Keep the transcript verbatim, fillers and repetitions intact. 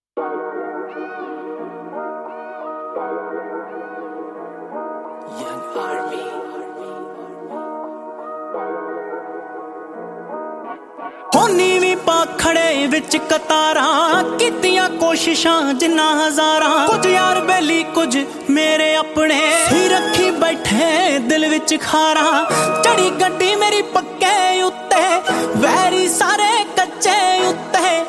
Young Army. ਹੋਣੀ ਵੀ ਪਾਖੜੇ ਵਿੱਚ ਕਤਾਰਾਂ ਕੀਤੀਆਂ ਕੋਸ਼ਿਸ਼ਾਂ ਜਿੰਨਾ ਹਜ਼ਾਰਾਂ ਕੁਝ ਯਾਰ ਬੇਲੀ ਕੁਝ ਮੇਰੇ ਆਪਣੇ ਹੀ ਰੱਖੀ ਬੈਠੇ ਦਿਲ ਵਿੱਚ ਖਾਰਾਂ ਚੜੀ ਗੱਡੀ ਮੇਰੀ